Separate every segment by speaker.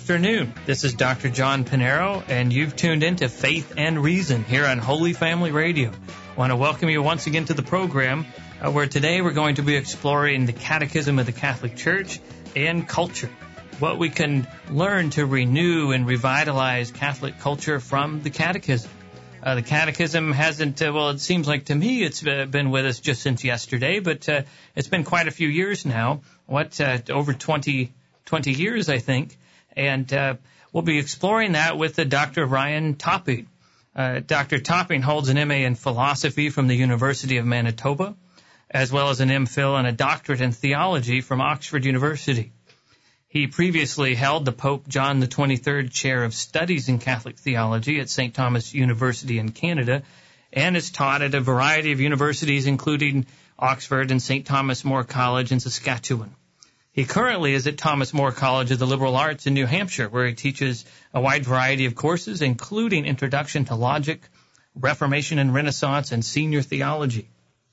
Speaker 1: afternoon. This is Dr. John Pinero, and you've tuned in to Faith and Reason here on Holy Family Radio. I want to welcome you once again to the program, where today we're going to be exploring the Catechism of the Catholic Church and culture, what we can learn to renew and revitalize Catholic culture from the Catechism. The Catechism hasn't, it seems like to me it's been with us just since yesterday, but it's been quite a few years now, over 20 years, I think. And we'll be exploring that with Dr. Ryan Topping. Dr. Topping holds an MA in philosophy from the University of Manitoba, as well as an MPhil and a doctorate in theology from Oxford University. He previously held the Pope John the 23rd Chair of Studies in Catholic Theology at St. Thomas University in Canada, and has taught at a variety of universities, including Oxford and St. Thomas More College in Saskatchewan. He currently is at Thomas More College of the Liberal Arts in New Hampshire, where he teaches a wide variety of courses, including Introduction to Logic, Reformation and Renaissance, and Senior Theology.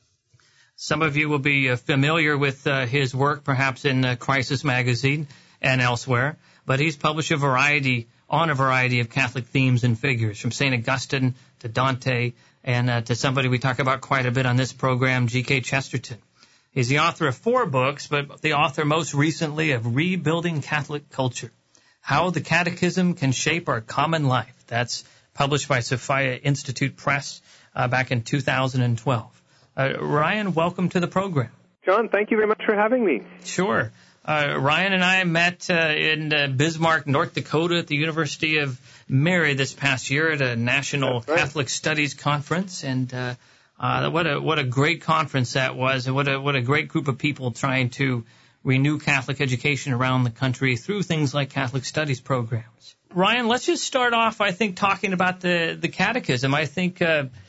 Speaker 1: Some of you will be familiar with his work, perhaps in Crisis Magazine and elsewhere, but he's published a variety of Catholic themes and figures, from St. Augustine to Dante, and to somebody we talk about quite a bit on this program, G.K. Chesterton. He's the author of 4 books, but the author most recently of Rebuilding Catholic Culture, How the Catechism Can Shape Our Common Life. That's published by Sophia Institute Press back in 2012. Ryan, welcome to the program.
Speaker 2: John, thank you very much for having me.
Speaker 1: Sure. Ryan and I met in Bismarck, North Dakota at the University of Mary this past year at a National Catholic Studies Conference, and what a great conference that was, and what a great group of people trying to renew Catholic education around the country through things like Catholic Studies programs. Ryan, let's just start off, I think, talking about the Catechism. I think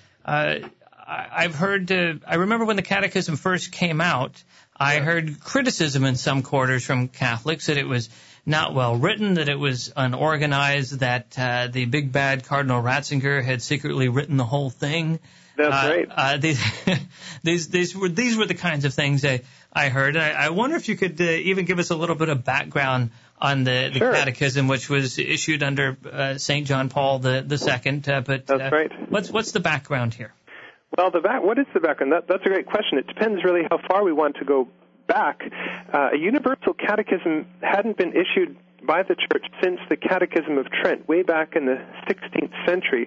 Speaker 1: I've heard, I remember when the Catechism first came out, I heard criticism in some quarters from Catholics that it was not well written, that it was unorganized, that the big bad Cardinal Ratzinger had secretly written the whole thing.
Speaker 2: That's right.
Speaker 1: These were the kinds of things I heard. I wonder if you could even give us a little bit of background on the
Speaker 2: Sure.
Speaker 1: Catechism, which was issued under St. John Paul II. But
Speaker 2: that's right.
Speaker 1: What's the background here?
Speaker 2: Well, what is the background? That's a great question. It depends really how far we want to go back. A universal catechism hadn't been issued by the Church since the Catechism of Trent, way back in the 16th century.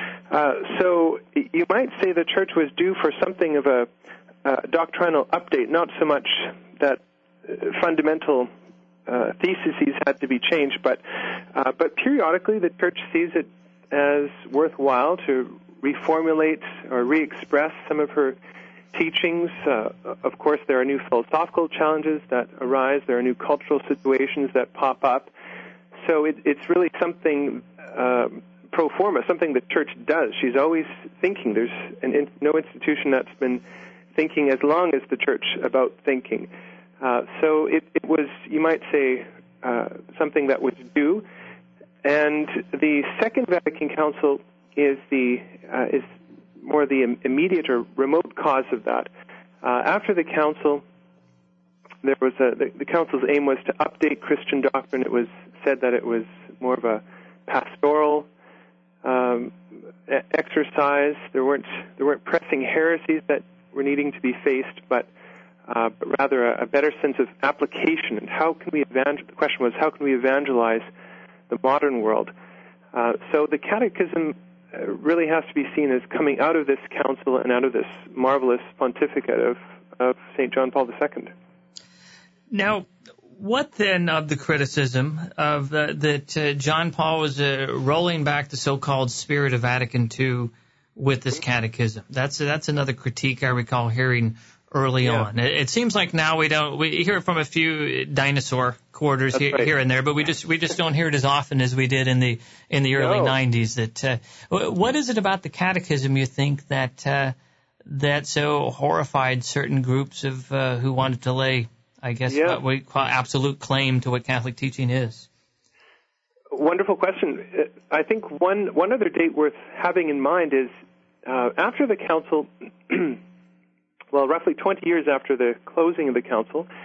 Speaker 2: So you might say the Church was due for something of a doctrinal update, not so much that fundamental theses had to be changed, but periodically the Church sees it as worthwhile to reformulate or re-express some of her teachings. Of course, there are new philosophical challenges that arise. There are new cultural situations that pop up. So it's really something pro forma, something the Church does. She's always thinking. There's no institution that's been thinking as long as the Church about thinking. So it was, you might say, something that was due. And the Second Vatican Council is more the immediate or remote cause of that. After the council, there was the council's aim was to update Christian doctrine. It was said that it was more of a pastoral exercise. There weren't pressing heresies that were needing to be faced, but rather a better sense of application. And how can we the question was, how can we evangelize the modern world? So the Catechism really has to be seen as coming out of this council and out of this marvelous pontificate of St. John Paul II.
Speaker 1: Now, what then of the criticism of that John Paul was rolling back the so-called spirit of Vatican II with this catechism? That's another critique I recall hearing early on. It seems like now we hear it from a few dinosaur quarters here and there, but we just don't hear it as often as we did in the early 90s. That what is it about the catechism you think that so horrified certain groups of who wanted to lay, I guess, what we call absolute claim to what Catholic teaching is?
Speaker 2: Wonderful question. I think one other date worth having in mind is after the council. Well, roughly 20 years after the closing of the council,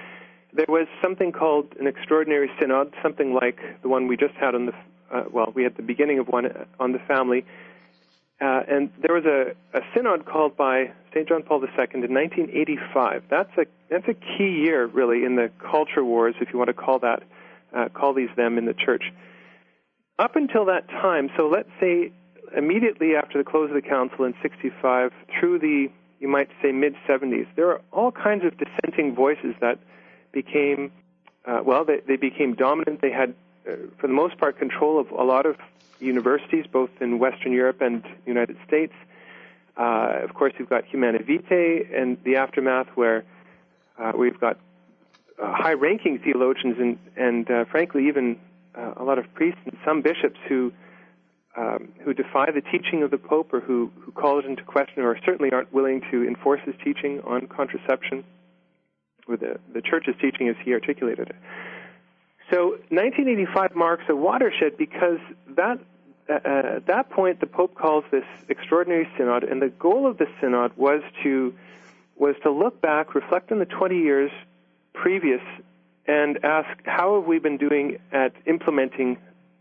Speaker 2: there was something called an extraordinary synod, something like the one we just had on the, we had the beginning of one on the family. And there was a synod called by St. John Paul II in 1985. That's a key year, really, in the culture wars, if you want to call these them in the church. Up until that time, so let's say immediately after the close of the council in 65 through the, you might say, mid-70s, there are all kinds of dissenting voices that became, they became dominant. They had, for the most part, control of a lot of universities, both in Western Europe and the United States. Of course, you've got Humanae Vitae and the aftermath, where we've got high-ranking theologians and frankly, even a lot of priests and some bishops who defy the teaching of the Pope, or who call it into question, or certainly aren't willing to enforce his teaching on contraception, or the Church's teaching as he articulated it. So 1985 marks a watershed because at that point the Pope calls this extraordinary synod, and the goal of the synod was to look back, reflect on the 20 years previous, and ask how have we been doing at implementing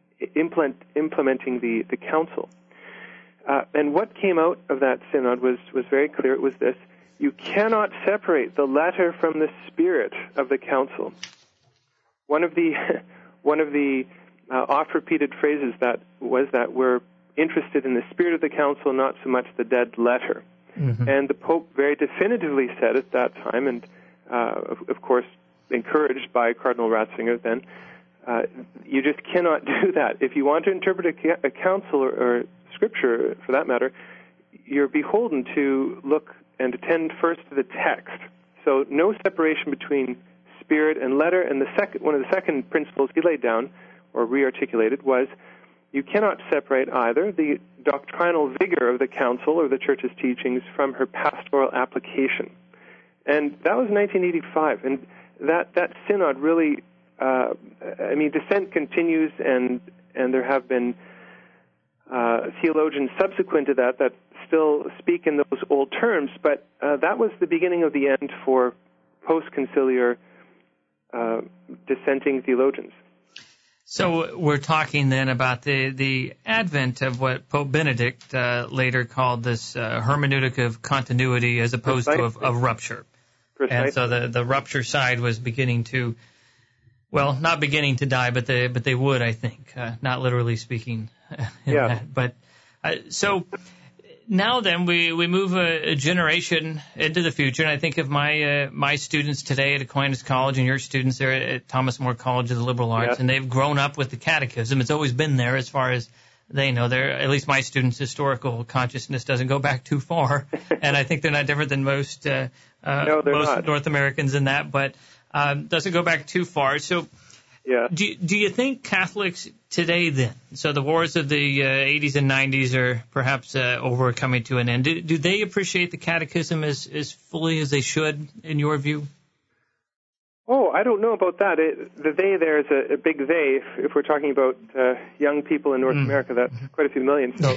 Speaker 2: the council. And what came out of that synod was very clear. It was this: you cannot separate the letter from the spirit of the council. One of the oft-repeated phrases that we're interested in the spirit of the council, not so much the dead letter. Mm-hmm. And the Pope very definitively said at that time, and of course encouraged by Cardinal Ratzinger then, you just cannot do that. If you want to interpret a council or Scripture, for that matter, you're beholden to look and attend first to the text. So no separation between spirit and letter. And one of the second principles he laid down or re-articulated was you cannot separate either the doctrinal vigor of the council or the Church's teachings from her pastoral application. And that was 1985. And that synod really, dissent continues, and there have been theologians subsequent to that still speak in those old terms, but that was the beginning of the end for post-conciliar dissenting theologians.
Speaker 1: So we're talking then about the advent of what Pope Benedict later called this hermeneutic of continuity as opposed to a rupture. Precisely. And so the rupture side was beginning to, well, not beginning to die, but they would, I think, not literally speaking.
Speaker 2: Yeah.
Speaker 1: But so now then we move a generation into the future, and I think of my students today at Aquinas College and your students there at Thomas More College of the Liberal Arts, and they've grown up with the Catechism. It's always been there as far as they know. At least my students' historical consciousness doesn't go back too far, and I think they're not different than most
Speaker 2: not.
Speaker 1: North Americans in that, but doesn't go back too far. So.
Speaker 2: Yeah.
Speaker 1: Do you think Catholics today then, so the wars of the 80s and 90s are perhaps over, coming to an end, do they appreciate the Catechism as fully as they should, in your view?
Speaker 2: Oh, I don't know about that. The they there is a big they. If we're talking about young people in North America, that's quite a few million. So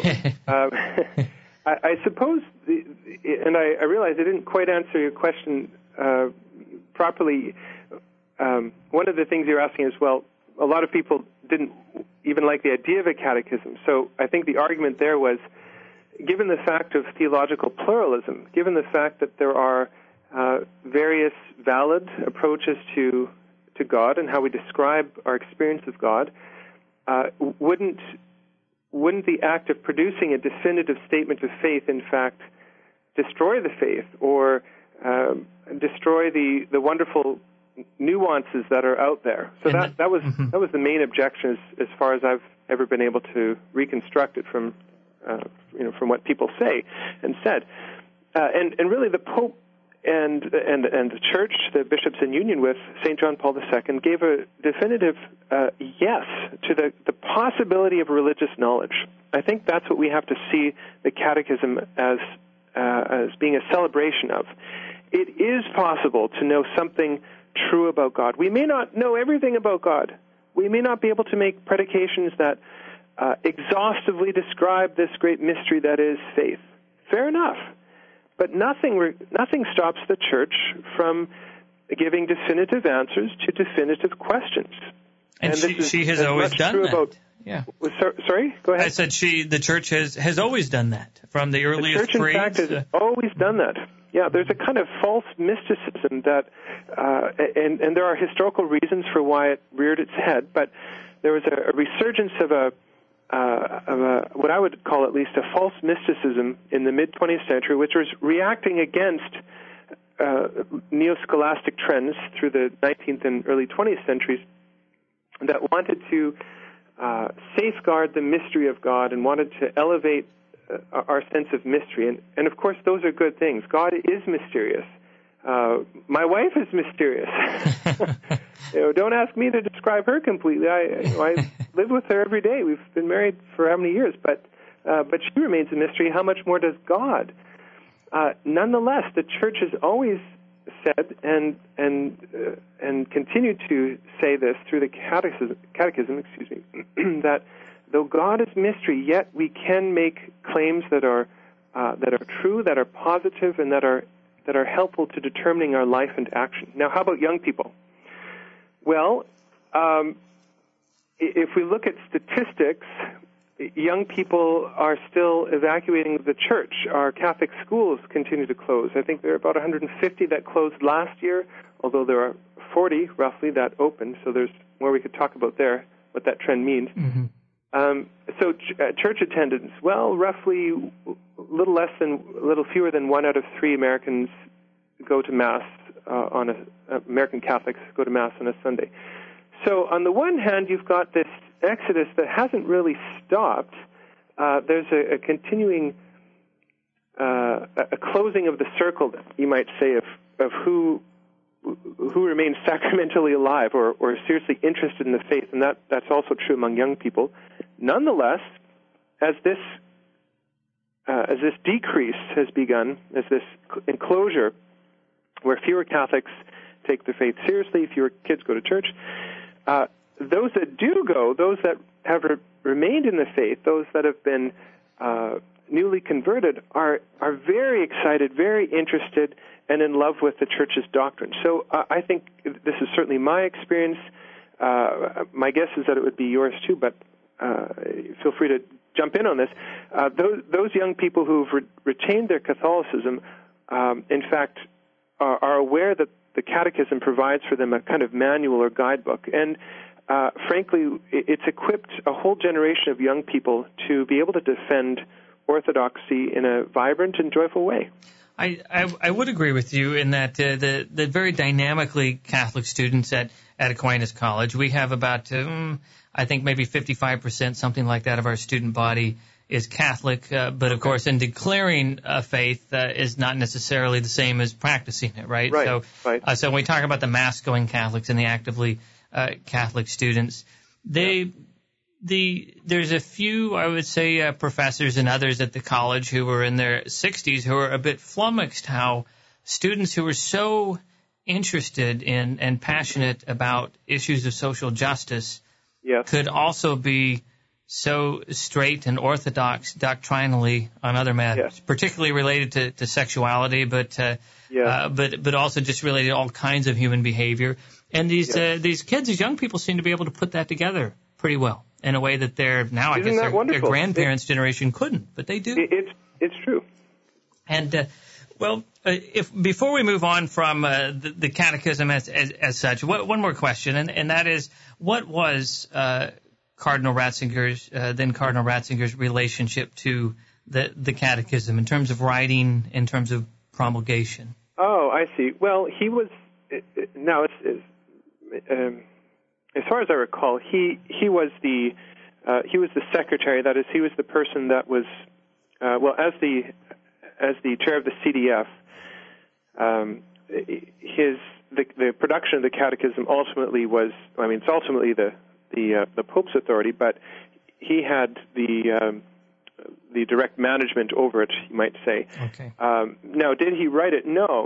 Speaker 2: I suppose, and I realize I didn't quite answer your question properly. One of the things you're asking is, well, a lot of people didn't even like the idea of a catechism. So I think the argument there was, given the fact of theological pluralism, given the fact that there are various valid approaches to God and how we describe our experience of God, wouldn't the act of producing a definitive statement of faith, in fact, destroy the faith or destroy the wonderful nuances that are out there? So that was the main objection as far as I've ever been able to reconstruct it from what people say and said. And really the Pope and the Church, the bishops in union with St. John Paul II, gave a definitive yes to the possibility of religious knowledge. I think that's what we have to see the Catechism as being a celebration of. It is possible to know something true about God. We may not know everything about God. We may not be able to make predications that exhaustively describe this great mystery that is faith. Fair enough. But nothing stops the Church from giving definitive answers to definitive questions.
Speaker 1: And she has always done that. Yeah.
Speaker 2: Sorry? Go ahead.
Speaker 1: I said the church has always done that from the earliest creeds.
Speaker 2: The church, in fact, has always done that. Yeah, there's a kind of false mysticism that, and there are historical reasons for why it reared its head, but there was a resurgence of what I would call at least a false mysticism in the mid-20th century, which was reacting against neo-scholastic trends through the 19th and early 20th centuries that wanted to safeguard the mystery of God and wanted to elevate our sense of mystery. And of course, those are good things. God is mysterious. My wife is mysterious. Don't ask me to describe her completely. I live with her every day. We've been married for how many years? But she remains a mystery. How much more does God? Nonetheless, the church has always said and continued to say this through the catechism, that though God is mystery, yet we can make claims that are true, that are positive, and that are helpful to determining our life and action. Now, how about young people? Well, if we look at statistics, young people are still evacuating the church. Our Catholic schools continue to close. I think there are about 150 that closed last year, although there are 40 roughly that opened, so there's more we could talk about there, what that trend means. Mm-hmm. So church attendance, well, roughly a little fewer than 1 out of 3 Americans go to Mass American Catholics go to Mass on a Sunday. So on the one hand, you've got this exodus that hasn't really stopped. There's a continuing a closing of the circle, you might say, of who remains sacramentally alive or seriously interested in the faith, and that's also true among young people. Nonetheless, as this decrease has begun, as this enclosure where fewer Catholics take their faith seriously, fewer kids go to church, those that do go, those that have remained in the faith, those that have been newly converted, are very excited, very interested, and in love with the Church's doctrine. So I think this is certainly my experience. My guess is that it would be yours too, but feel free to jump in on this. Those young people who've retained their Catholicism, in fact, are aware that the Catechism provides for them a kind of manual or guidebook. And frankly, it's equipped a whole generation of young people to be able to defend orthodoxy in a vibrant and joyful way.
Speaker 1: I would agree with you in that the very dynamically Catholic students at Aquinas College, we have about, I think maybe 55%, something like that, of our student body is Catholic, but of course in declaring a faith is not necessarily the same as practicing it, right?
Speaker 2: Right.
Speaker 1: So when we talk about the Mass-going Catholics and the actively Catholic students, there's a few, I would say, professors and others at the college who were in their 60s who are a bit flummoxed how students who were so interested in and passionate about issues of social justice could also be so straight and orthodox doctrinally on other matters, particularly related to sexuality, but also just related to all kinds of human behavior. And these kids, these young people, seem to be able to put that together pretty well in a way that their grandparents' generation couldn't, but they do.
Speaker 2: It's true.
Speaker 1: And before we move on from the Catechism as such, one more question, and that is, what was Cardinal Ratzinger's relationship to the Catechism in terms of writing, in terms of promulgation?
Speaker 2: Oh, I see. Well, he was as far as I recall, he was the secretary. That is, he was the person that was as the chair of the CDF. The production of the Catechism ultimately was, it's ultimately the Pope's authority, but he had the direct management over it, you might say.
Speaker 1: Okay.
Speaker 2: Now, did he write it? No.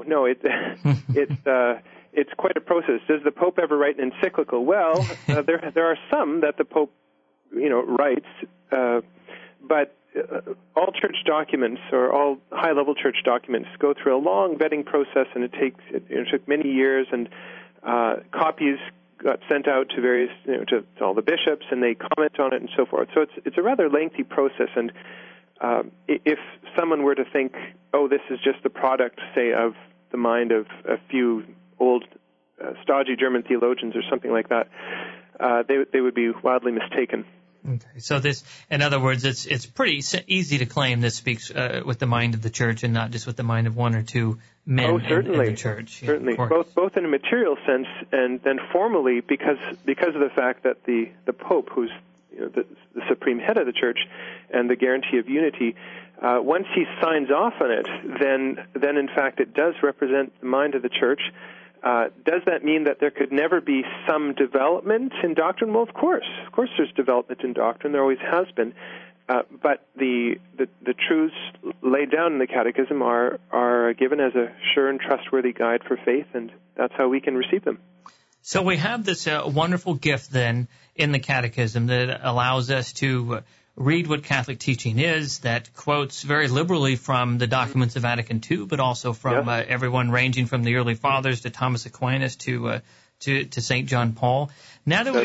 Speaker 2: It's quite a process. Does the Pope ever write an encyclical? Well, there are some that the Pope, writes, but all church documents or all high-level church documents go through a long vetting process, and it took many years, and copies got sent out to various, to all the bishops, and they comment on it and so forth. So it's a rather lengthy process, and if someone were to think, oh, this is just the product, say, of the mind of a few old, stodgy German theologians or something like that, they would be wildly mistaken.
Speaker 1: Okay, so this, in other words, it's pretty easy to claim this speaks with the mind of the church and not just with the mind of one or two men in the church.
Speaker 2: Certainly, both in a material sense and then formally because of the fact that the Pope, who's the supreme head of the church and the guarantee of unity, once he signs off on it, then in fact it does represent the mind of the church. Does that mean that there could never be some development in doctrine? Well, of course there's development in doctrine. There always has been. But the truths laid down in the Catechism are given as a sure and trustworthy guide for faith, and that's how we can receive them.
Speaker 1: So we have this wonderful gift then in the Catechism that allows us to read what Catholic teaching is, that quotes very liberally from the documents of Vatican II, but also from everyone ranging from the early fathers to Thomas Aquinas to St. John Paul. Now that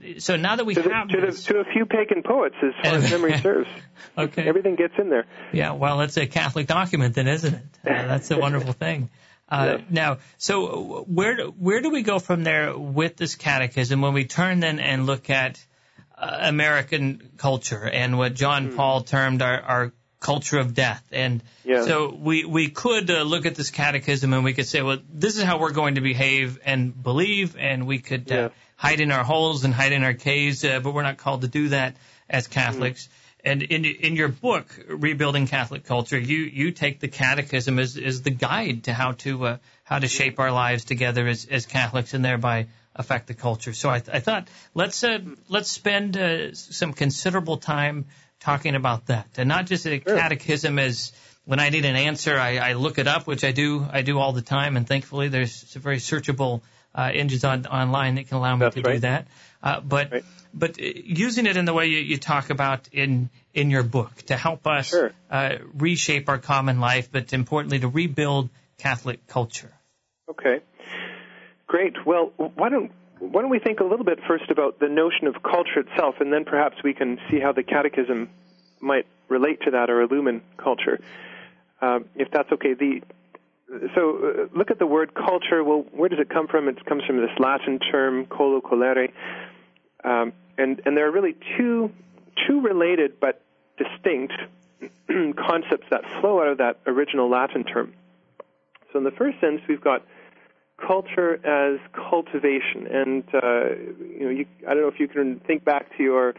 Speaker 2: to a few pagan poets, as far as memory serves.
Speaker 1: Okay,
Speaker 2: everything gets in there.
Speaker 1: Yeah, well, it's a Catholic document, then, isn't it? That's a wonderful thing. Now, so where do we go from there with this Catechism when we turn then and look at American culture and what John Paul termed our culture of death? And so we could look at this Catechism and we could say, well, this is how we're going to behave and believe, and we could hide in our holes and hide in our caves, but we're not called to do that as Catholics. And in your book, Rebuilding Catholic Culture, you take the Catechism as the guide to how to shape our lives together as Catholics and thereby affect the culture. So I thought let's spend some considerable time talking about that, and not just a catechism as when I need an answer I look it up, which I do all the time, and thankfully there's some very searchable engines online that can allow me do that. But using it in the way you talk about in your book to help us reshape our common life, but importantly to rebuild Catholic culture.
Speaker 2: Okay. Great. Well, why don't we think a little bit first about the notion of culture itself, and then perhaps we can see how the Catechism might relate to that or illumine culture, if that's okay. So look at the word culture. Well, where does it come from? It comes from this Latin term, colo colere, and there are really two related but distinct concepts that flow out of that original Latin term. So in the first sense, we've got culture as cultivation, and I don't know if you can think back to your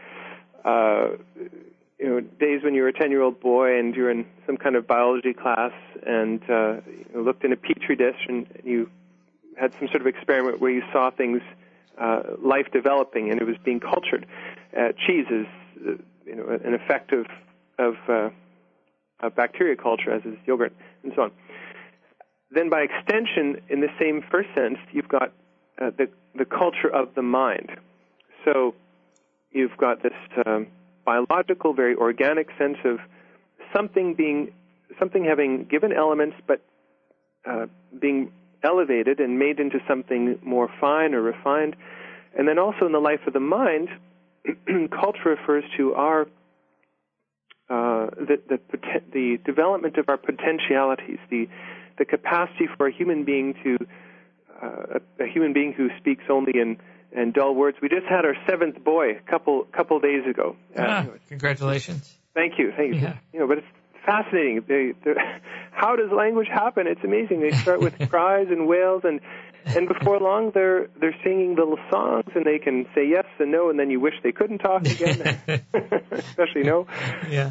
Speaker 2: days when you were a 10-year-old boy and you were in some kind of biology class and looked in a petri dish and you had some sort of experiment where you saw things, life developing, and it was being cultured. Cheese is an effect of bacteria culture, as is yogurt, and so on. Then by extension, in the same first sense, you've got the culture of the mind. So you've got this biological, very organic sense of something having given elements, but being elevated and made into something more fine or refined. And then also in the life of the mind, culture refers to our the development of our potentialities, the capacity for a human being who speaks only in dull words. We just had our 7th boy a couple days ago.
Speaker 1: Congratulations!
Speaker 2: Thank you.
Speaker 1: Yeah.
Speaker 2: But it's fascinating. How does language happen? It's amazing. They start with cries and wails, and before long they're singing little songs, and they can say yes and no, and then you wish they couldn't talk again, especially no.
Speaker 1: Yeah.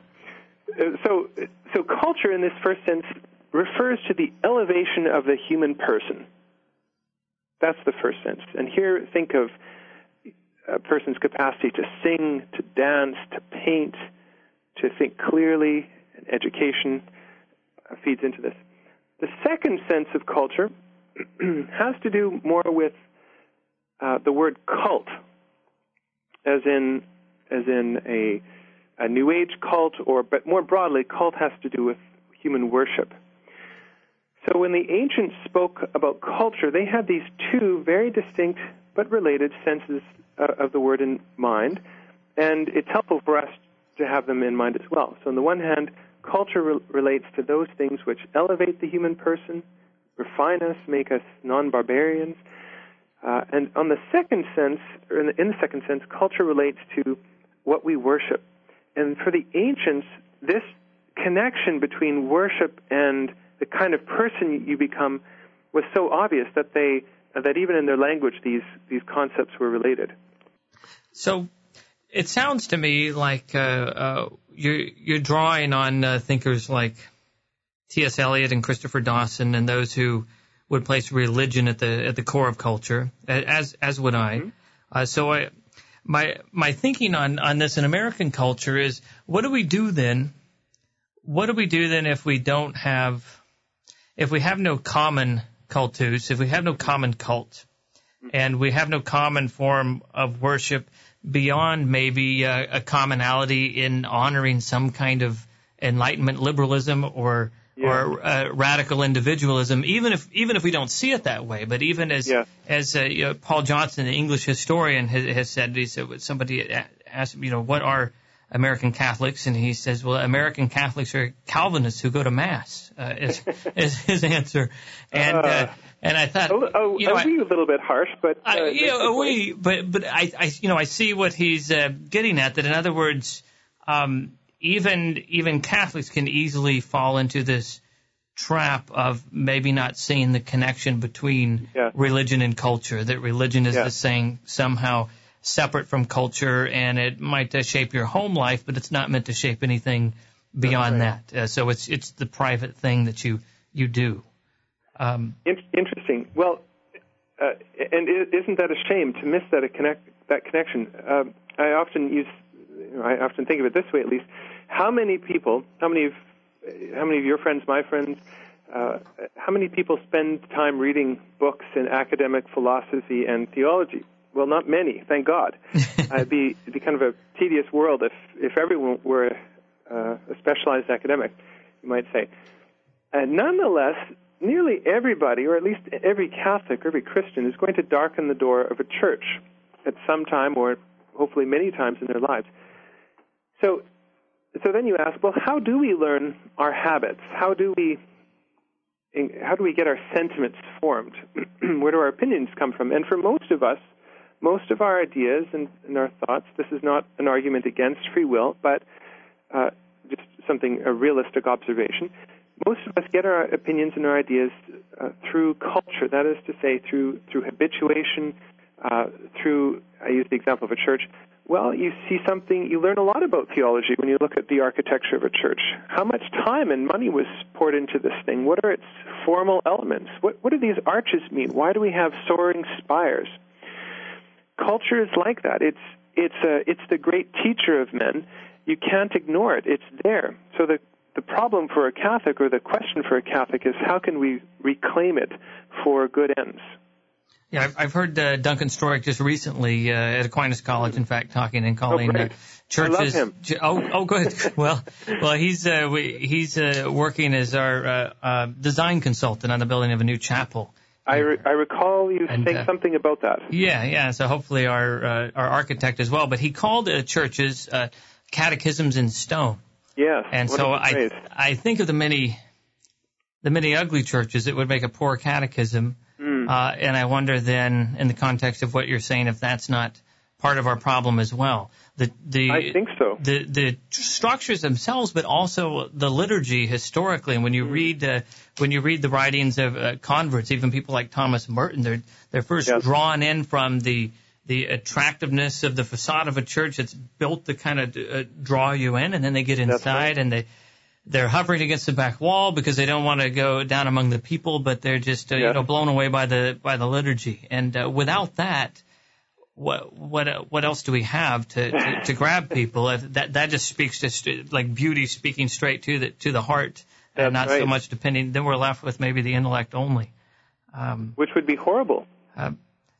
Speaker 2: So culture in this first sense refers to the elevation of the human person. That's the first sense. And here, think of a person's capacity to sing, to dance, to paint, to think clearly, and education feeds into this. The second sense of culture has to do more with the word cult, as in a a New Age cult, but more broadly, cult has to do with human worship. So when the ancients spoke about culture, they had these two very distinct but related senses of the word in mind, and it's helpful for us to have them in mind as well. So on the one hand, culture relates to those things which elevate the human person, refine us, make us non-barbarians. And on the second sense, or in the second sense, culture relates to what we worship. And for the ancients, this connection between worship and the kind of person you become was so obvious that that even in their language these concepts were related.
Speaker 1: So it sounds to me like you're drawing on thinkers like T.S. Eliot and Christopher Dawson and those who would place religion at the core of culture, as would I. Mm-hmm. So my thinking on this in American culture is, what do we do then? What do we do then if we have no common cultus, if we have no common cult, and we have no common form of worship beyond maybe a commonality in honoring some kind of Enlightenment liberalism or radical individualism, even if we don't see it that way, but even as Paul Johnson, the English historian, has said, he said, somebody asked him, what are American Catholics? And he says, well, American Catholics are Calvinists who go to Mass, is his answer. And I thought,
Speaker 2: we a little bit harsh, but
Speaker 1: but I see what he's getting at. That in other words, even Catholics can easily fall into this trap of maybe not seeing the connection between religion and culture. That religion is this thing somehow separate from culture, and it might shape your home life, but it's not meant to shape anything beyond that. So it's the private thing that you do.
Speaker 2: Interesting. Well, and isn't that a shame to miss that connection? I often think of it this way, at least. How many of your friends, my friends, how many people spend time reading books in academic philosophy and theology? Well, not many, thank God. It'd be kind of a tedious world if everyone were a specialized academic, you might say. And nonetheless, nearly everybody, or at least every Catholic, every Christian, is going to darken the door of a church at some time, or hopefully many times in their lives. So then you ask, well, how do we learn our habits? How do we get our sentiments formed? Where do our opinions come from? And for most of us, most of our ideas and our thoughts, this is not an argument against free will, but just a realistic observation. Most of us get our opinions and our ideas through culture. That is to say, through habituation, through, I use the example of a church. Well, you see something, you learn a lot about theology when you look at the architecture of a church. How much time and money was poured into this thing? What are its formal elements? What do these arches mean? Why do we have soaring spires? Culture is like that. It's the great teacher of men. You can't ignore it. It's there. So the problem for a Catholic, or the question for a Catholic, is how can we reclaim it for good ends?
Speaker 1: Yeah, I've heard Duncan Stroik just recently at Aquinas College, in fact, talking and calling churches.
Speaker 2: I love him.
Speaker 1: Oh, good. Well, he's working as our design consultant on the building of a new chapel.
Speaker 2: I recall you saying something about that.
Speaker 1: Yeah. So hopefully our architect as well. But he called churches catechisms in stone.
Speaker 2: Yes.
Speaker 1: And so I think of the many ugly churches that would make a poor catechism. And I wonder then, in the context of what you're saying, if that's not part of our problem as well. I
Speaker 2: think so.
Speaker 1: The structures themselves, but also the liturgy historically. And when you read the writings of converts, even people like Thomas Merton, they're first drawn in from the attractiveness of the facade of a church that's built to kind of draw you in, and then they get inside and they're hovering against the back wall because they don't want to go down among the people, but they're just blown away by the liturgy. And without that, what else do we have to grab people? That just speaks to like beauty speaking straight to the heart, and not so much depending. Then we're left with maybe the intellect only,
Speaker 2: which would be horrible.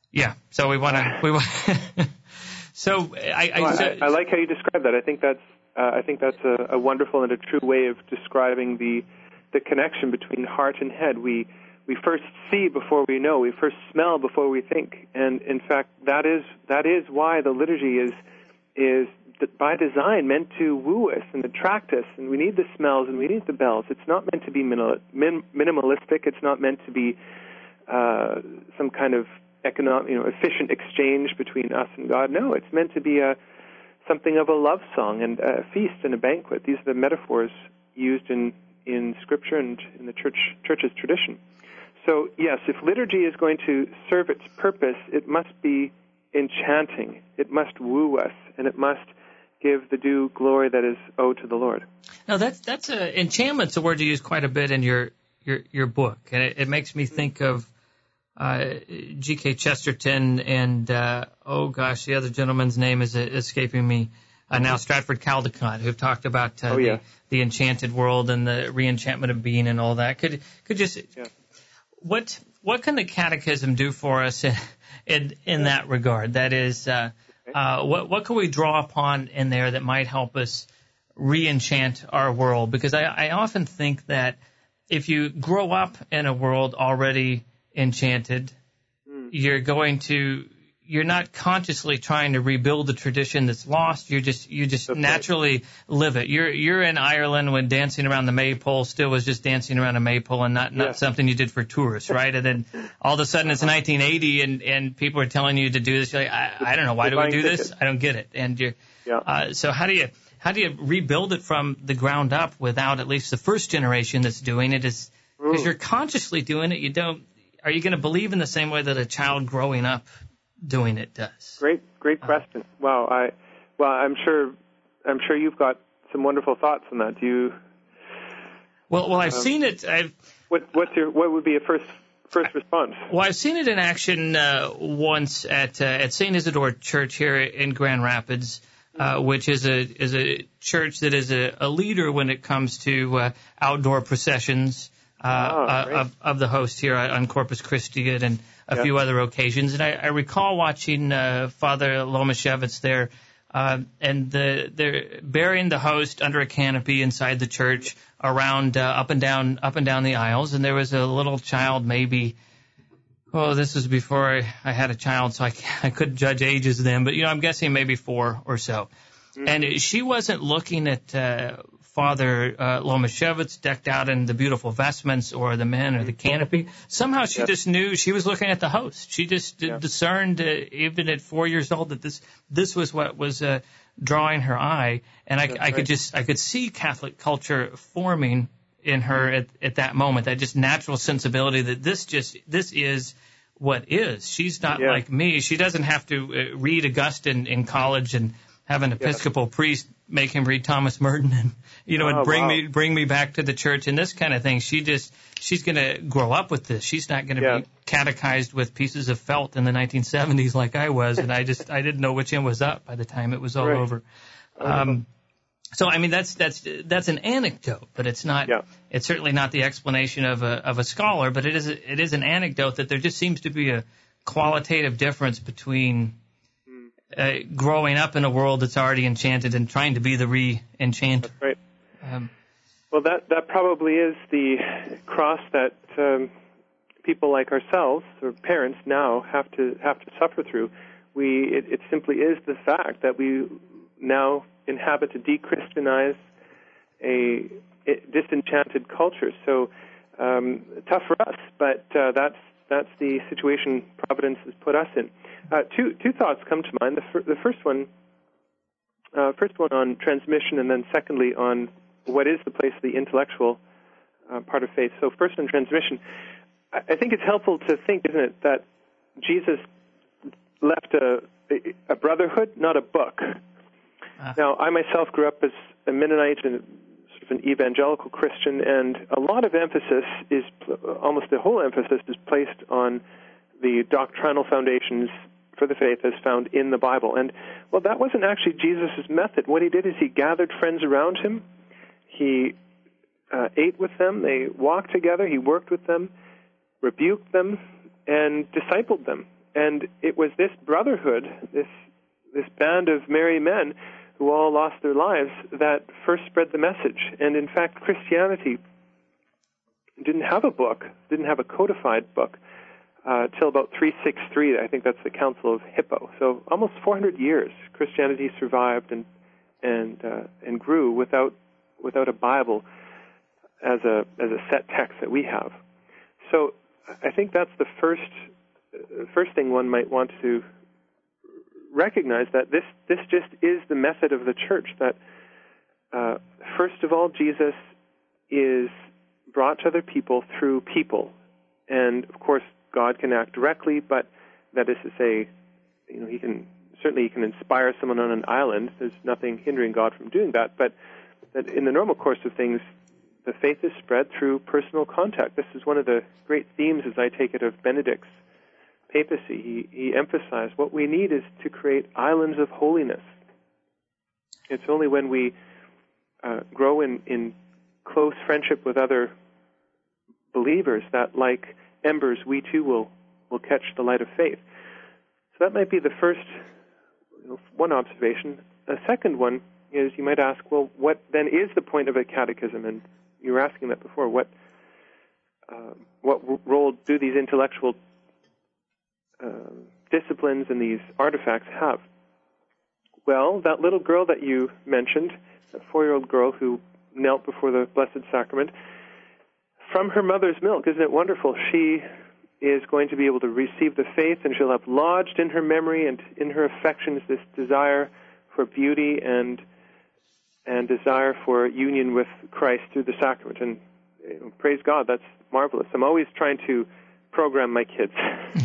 Speaker 1: So we want to. So I
Speaker 2: like how you describe that. I think I think that's a wonderful and a true way of describing the connection between heart and head. We first see before we know. We first smell before we think. And in fact, that is why the liturgy is by design meant to woo us and attract us. And we need the smells and we need the bells. It's not meant to be minimalistic. It's not meant to be some kind of efficient exchange between us and God. No, it's meant to be something of a love song and a feast and a banquet. These are the metaphors used in Scripture and in the church's tradition. So, yes, if liturgy is going to serve its purpose, it must be enchanting. It must woo us, and it must give the due glory that is owed to the Lord.
Speaker 1: Now, that's enchantment's a word you use quite a bit in your book, and it makes me think of G.K. Chesterton and, the other gentleman's name is escaping me now, Stratford Caldecott, who've talked about the enchanted world and the re-enchantment of being and all that. Could just what can the Catechism do for us in that regard? That is, what can we draw upon in there that might help us re-enchant our world? Because I often think that if you grow up in a world already enchanted, you're not consciously trying to rebuild the tradition that's lost. You just naturally live it. You're in Ireland when dancing around the maypole still was just dancing around a maypole and not something you did for tourists, right? And then all of a sudden it's 1980 and people are telling you to do this. You're like, I don't know, why do we do this? I don't get it. And so how do you rebuild it from the ground up without at least the first generation that's doing it? Because you're consciously doing it. Are you going to believe in the same way that a child growing up doing it does?
Speaker 2: Great question. Wow. I'm sure you've got some wonderful thoughts on that. Do you?
Speaker 1: Well, I've seen it.
Speaker 2: What would be a first response?
Speaker 1: Well, I've seen it in action once at St. Isidore Church here in Grand Rapids, which is a church that is a leader when it comes to outdoor processions of the host here on Corpus Christi and a few other occasions. And I recall watching Father Lomashevitz there, and they're burying the host under a canopy inside the church around up and down the aisles. And there was a little child, maybe. Oh, this was before I had a child, so I couldn't judge ages then. But I'm guessing maybe 4 or so. Mm-hmm. And she wasn't looking at Father Lomashevitz decked out in the beautiful vestments or the men or the canopy. Somehow she just knew she was looking at the host. She just discerned, even at 4 years old, that this was what was drawing her eye. And I could see Catholic culture forming in her at that moment, that just natural sensibility that this is what is. She's not like me. She doesn't have to read Augustine in college and have an Episcopal priest make him read Thomas Merton and and bring me back to the church and this kind of thing. She's going to grow up with this. She's not going to be catechized with pieces of felt in the 1970s like I was, and I didn't know which end was up by the time it was all over. So I mean that's an anecdote, but it's not. It's certainly not the explanation of a scholar, but it is an anecdote that there just seems to be a qualitative difference between growing up in a world that's already enchanted and trying to be the re-enchanter.
Speaker 2: That's right. Well, that probably is the cross that people like ourselves or parents now have to suffer through. It simply is the fact that we now inhabit a de-Christianized, a disenchanted culture. So tough for us, but that's the situation Providence has put us in. Two thoughts come to mind. The first one on transmission, and then secondly on what is the place of the intellectual part of faith. So first on transmission, I think it's helpful to think, isn't it, that Jesus left a brotherhood, not a book. Now, I myself grew up as a Mennonite and sort of an evangelical Christian, and a lot of emphasis almost the whole emphasis is placed on the doctrinal foundations for the faith as found in the Bible. And, well, that wasn't actually Jesus' method. What he did is he gathered friends around him. He ate with them. They walked together. He worked with them, rebuked them, and discipled them. And it was this brotherhood, this band of merry men, who all lost their lives that first spread the message. And in fact, Christianity didn't have a book, didn't have a codified book till about 363. I think that's the Council of Hippo. So almost 400 years, Christianity survived and grew without a Bible as a set text that we have. So I think that's the first thing one might want to recognize, that this just is the method of the church, that first of all, Jesus is brought to other people through people. And of course, God can act directly, but that is to say, he can inspire someone on an island. There's nothing hindering God from doing that. But that in the normal course of things, the faith is spread through personal contact. This is one of the great themes, as I take it, of Benedict's papacy. He emphasized what we need is to create islands of holiness. It's only when we grow in close friendship with other believers that, like embers, we too will catch the light of faith. So that might be the first one observation. A second one is, you might ask, well, what then is the point of a catechism? And you were asking that before. What role do these intellectual disciplines and these artifacts have? Well, that little girl that you mentioned, that 4-year-old girl who knelt before the Blessed Sacrament, from her mother's milk, isn't it wonderful? She is going to be able to receive the faith, and she'll have lodged in her memory and in her affections this desire for beauty and desire for union with Christ through the sacrament. And praise God, that's marvelous. I'm always trying to program my kids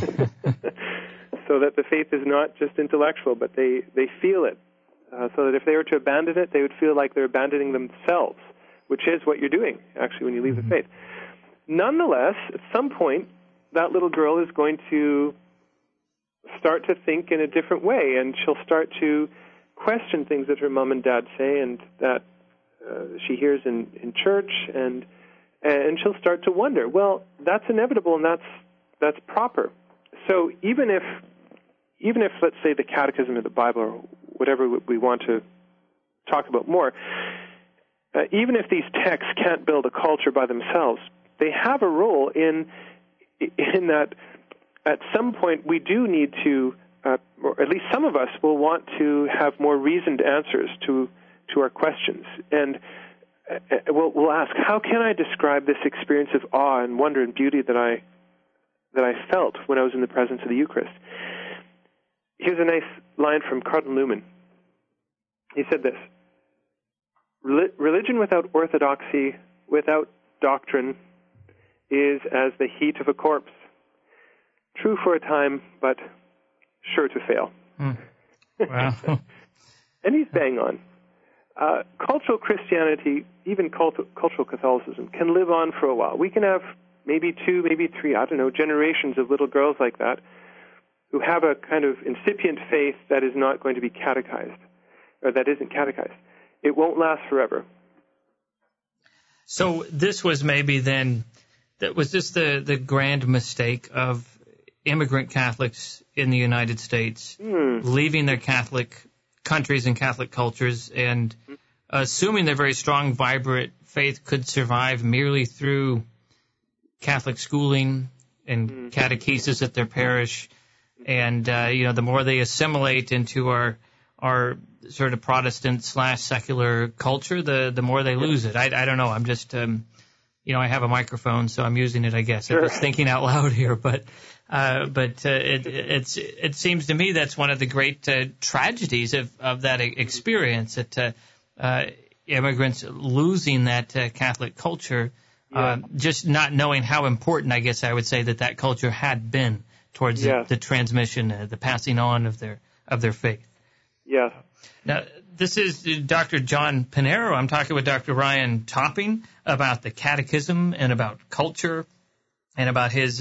Speaker 2: so that the faith is not just intellectual, but they feel it, so that if they were to abandon it, they would feel like they're abandoning themselves, which is what you're doing, actually, when you leave the faith. Nonetheless, at some point, that little girl is going to start to think in a different way, and she'll start to question things that her mom and dad say and that she hears in church, and she'll start to wonder, well, that's inevitable and that's proper. So even if let's say the Catechism of the Bible or whatever we want to talk about more, even if these texts can't build a culture by themselves, they have a role in that at some point we do need to, or at least some of us will want to have more reasoned answers to our questions. And we'll ask, how can I describe this experience of awe and wonder and beauty that I felt when I was in the presence of the Eucharist? Here's a nice line from Cardinal Newman. He said this: religion without orthodoxy, without doctrine, is as the heat of a corpse, true for a time, but sure to fail.
Speaker 1: Wow.
Speaker 2: And he's bang on. Cultural Christianity, even cultural Catholicism, can live on for a while. We can have maybe 2, maybe 3, generations of little girls like that who have a kind of incipient faith that is not going to be catechized, or that isn't catechized. It won't last forever.
Speaker 1: So this was maybe then, that was just the grand mistake of immigrant Catholics in the United States, leaving their Catholic countries and Catholic cultures and assuming their very strong, vibrant faith could survive merely through Catholic schooling and catechesis at their parish. And, the more they assimilate into our sort of Protestant/secular culture, the more they lose it. I don't know. I'm just, I have a microphone, so I'm using it, I guess. Sure. I'm just thinking out loud here, but it seems to me that's one of the great tragedies of that experience, that immigrants losing that Catholic culture, just not knowing how important, I guess I would say, that culture had been towards the transmission, the passing on of their faith.
Speaker 2: Yes.
Speaker 1: Now, this is Dr. John Pinero. I'm talking with Dr. Ryan Topping about the Catechism and about culture and about his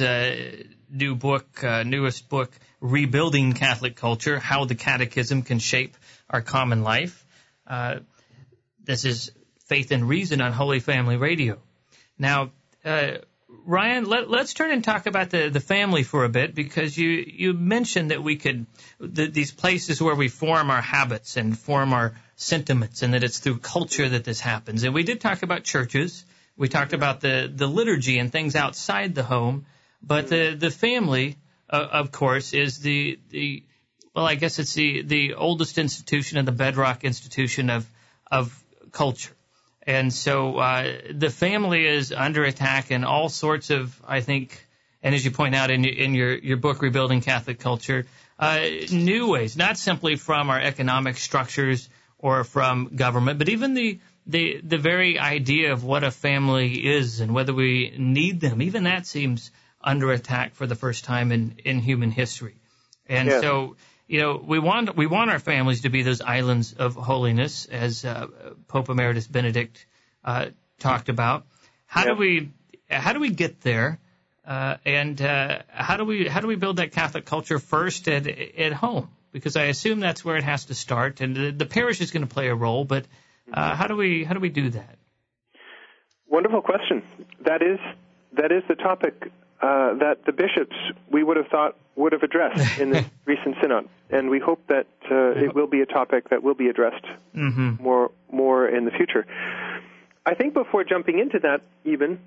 Speaker 1: newest book, Rebuilding Catholic Culture, How the Catechism Can Shape Our Common Life. This is Faith and Reason on Holy Family Radio. Now, Ryan, let's turn and talk about the family for a bit, because you mentioned that we could, these places where we form our habits and form our sentiments and that it's through culture that this happens. And we did talk about churches. We talked about the liturgy and things outside the home. But the family, of course, is I guess it's the oldest institution and the bedrock institution of culture. And so the family is under attack in all sorts of, I think, and as you point out in your book, Rebuilding Catholic Culture, new ways, not simply from our economic structures or from government, but even the very idea of what a family is and whether we need them, even that seems under attack for the first time in human history. And so, we want our families to be those islands of holiness, as Pope Emeritus Benedict talked about. How do we get there? And how do we build that Catholic culture first at home? Because I assume that's where it has to start, and the parish is going to play a role. But how do we do that?
Speaker 2: Wonderful question. That is the topic that the bishops we would have thought would have addressed in this recent synod, and we hope that it will be a topic that will be addressed more in the future. I think before jumping into that, even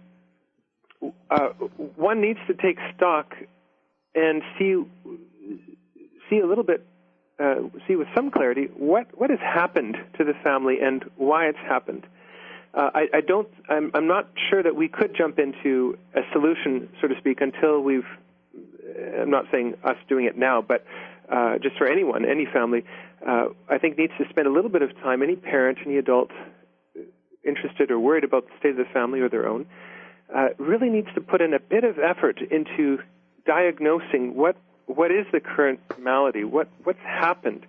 Speaker 2: one needs to take stock and see a little bit, see with some clarity what has happened to the family and why it's happened. I'm not sure that we could jump into a solution, so to speak, until I'm not saying us doing it now, but just for anyone, any family, I think needs to spend a little bit of time, any parent, any adult interested or worried about the state of the family or their own, really needs to put in a bit of effort into diagnosing what is the current malady, what's happened.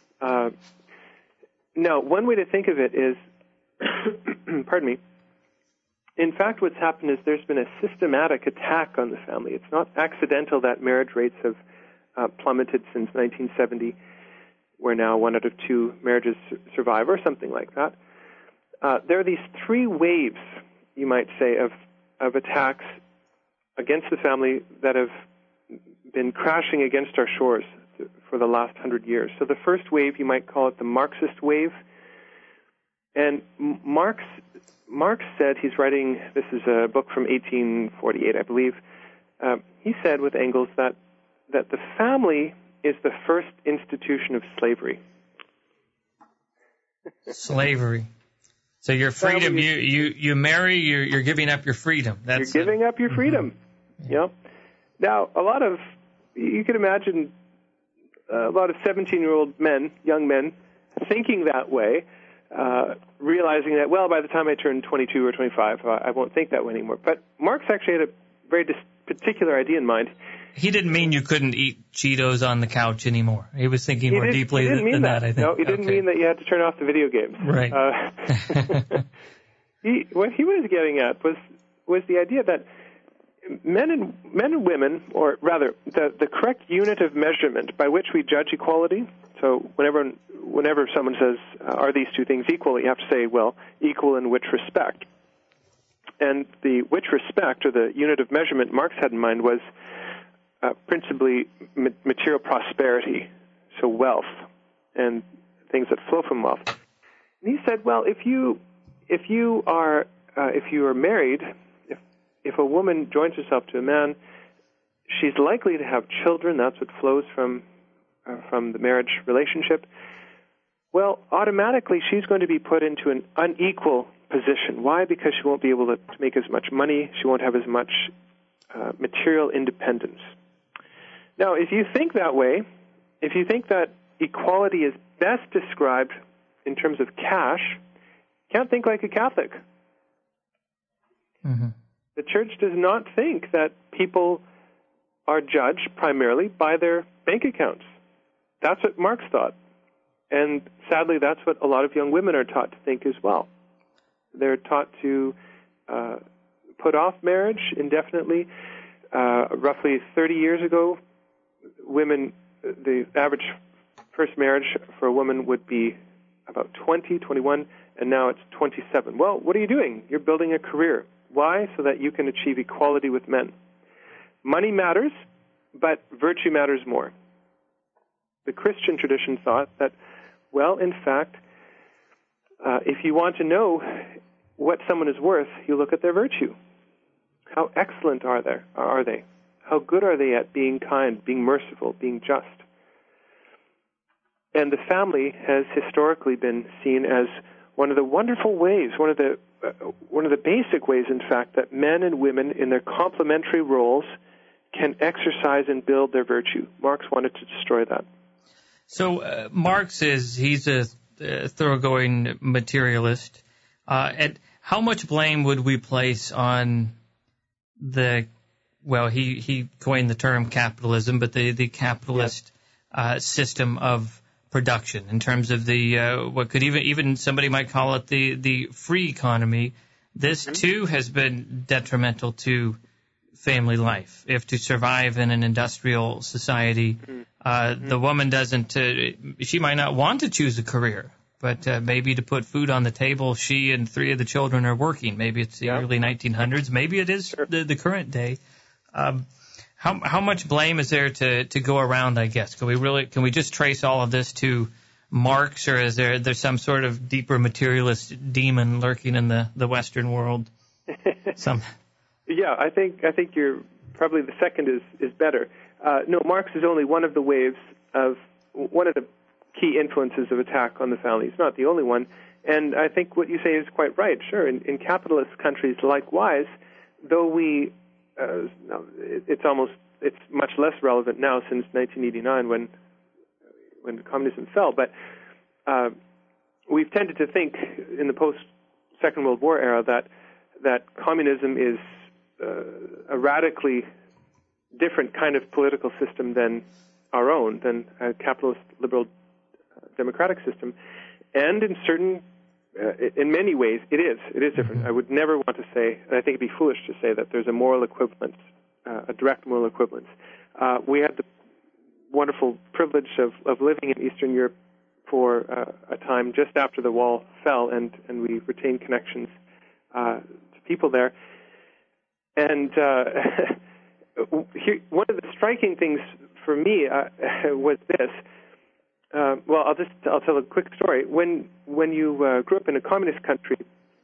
Speaker 2: Now, one way to think of it is, pardon me, in fact, what's happened is there's been a systematic attack on the family. It's not accidental that marriage rates have plummeted since 1970, where now 1 out of 2 marriages survive, or something like that. There are these 3 waves, you might say, of attacks against the family that have been crashing against our shores for the last 100 years. So the first wave, you might call it the Marxist wave. And Marx said, he's writing, this is a book from 1848, I believe, he said with Engels that the family is the first institution of slavery.
Speaker 1: Slavery. So your freedom, you marry, you're giving up your freedom.
Speaker 2: You're giving up your freedom. Mm-hmm. Yep. Now, you can imagine a lot of 17-year-old men, young men, thinking that way, realizing that, well, by the time I turn 22 or 25, I won't think that way anymore. But Marx actually had a very particular idea in mind.
Speaker 1: He didn't mean you couldn't eat Cheetos on the couch anymore. He was thinking more deeply than that, I think.
Speaker 2: No, he didn't mean that you had to turn off the video games.
Speaker 1: Right.
Speaker 2: What he was getting at was the idea that men and women, or rather, the correct unit of measurement by which we judge equality. So whenever someone says, are these two things equal, you have to say, well, equal in which respect? And the which respect, or the unit of measurement Marx had in mind, was principally material prosperity, so wealth and things that flow from wealth. And he said, well, if you are married, if a woman joins herself to a man, she's likely to have children. That's what flows from the marriage relationship. Well, automatically she's going to be put into an unequal position. Why? Because she won't be able to make as much money. She won't have as much material independence. Now, if you think that way, if you think that equality is best described in terms of cash, you can't think like a Catholic. Mm-hmm. The Church does not think that people are judged primarily by their bank accounts. That's what Marx thought. And sadly, that's what a lot of young women are taught to think as well. They're taught to put off marriage indefinitely. Roughly 30 years ago, the average first marriage for a woman would be about 20, 21, and now it's 27. Well, what are you doing? You're building a career. Why? So that you can achieve equality with men. Money matters, but virtue matters more. The Christian tradition thought that, well, in fact, if you want to know what someone is worth, you look at their virtue. How excellent are they? How good are they at being kind, being merciful, being just? And the family has historically been seen as one of the wonderful ways, one of the basic ways, in fact, that men and women in their complementary roles can exercise and build their virtue. Marx wanted to destroy that.
Speaker 1: So Marx he's a thoroughgoing materialist. And how much blame would we place on he coined the term capitalism, but the capitalist system of production in terms of the what could even somebody might call it the free economy. This too has been detrimental to family life. If to survive in an industrial society, the woman doesn't. She might not want to choose a career, but maybe to put food on the table, she and 3 of the children are working. Maybe it's the early 1900s. Maybe it is the current day. How much blame is there to go around, I guess? Can we just trace all of this to Marx, or is there's some sort of deeper materialist demon lurking in the Western world?
Speaker 2: Yeah, I think you're probably the second is better. No, Marx is only one of the waves of one of the key influences of attack on the family. It's not the only one. And I think what you say is quite right. Sure, in capitalist countries likewise, though it's much less relevant now since 1989 when communism fell. But we've tended to think in the post-Second World War era that communism is a radically different kind of political system than our own, than a capitalist, liberal, democratic system. And in many ways, it is different. Mm-hmm. I would never want to say, and I think it'd be foolish to say that there's a moral equivalence, a direct moral equivalence. We had the wonderful privilege of living in Eastern Europe for a time just after the wall fell, and we retained connections to people there. And one of the striking things for me was this. I'll tell a quick story. When you grew up in a communist country,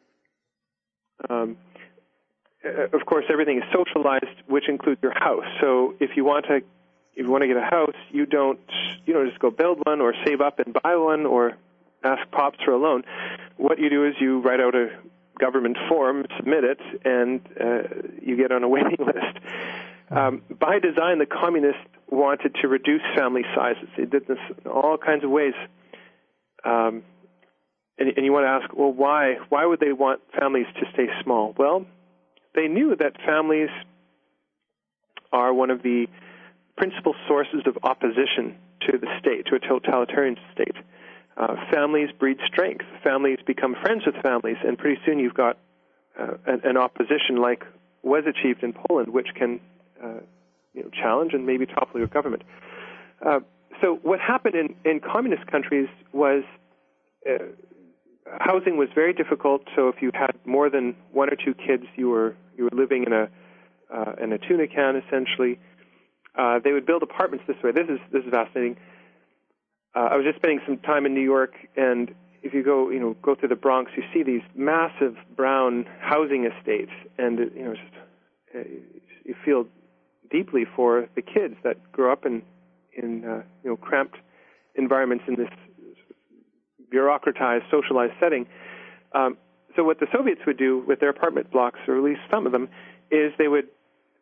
Speaker 2: of course everything is socialized, which includes your house. So if you want to get a house, you don't just go build one or save up and buy one or ask pops for a loan. What you do is you write out a government form, submit it, and you get on a waiting list. By design, the communists wanted to reduce family sizes. They did this in all kinds of ways. And you want to ask, well, why? Why would they want families to stay small? Well, they knew that families are one of the principal sources of opposition to the state, to a totalitarian state. Families breed strength. Families become friends with families, and pretty soon you've got an opposition like was achieved in Poland, which can challenge and maybe topple your government. So what happened in communist countries was housing was very difficult. So if you had more than 1 or 2 kids, you were living in a tuna can essentially. They would build apartments this way. This is fascinating. I was just spending some time in New York, and if you go through the Bronx, you see these massive brown housing estates, and you feel deeply for the kids that grow up in cramped environments in this bureaucratized, socialized setting. So what the Soviets would do with their apartment blocks, or at least some of them, is they would